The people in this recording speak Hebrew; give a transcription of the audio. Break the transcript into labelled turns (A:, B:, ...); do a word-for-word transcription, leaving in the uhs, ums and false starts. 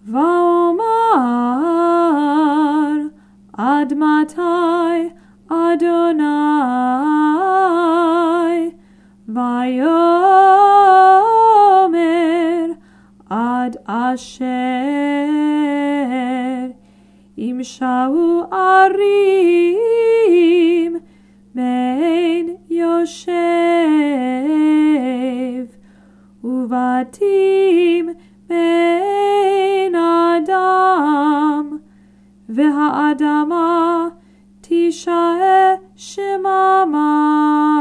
A: ואומר עד מתי אדוני, ויאמר עד אשר ימשעו ערים בין יושב ובתים בין אדם, והאדמה תישא שממה.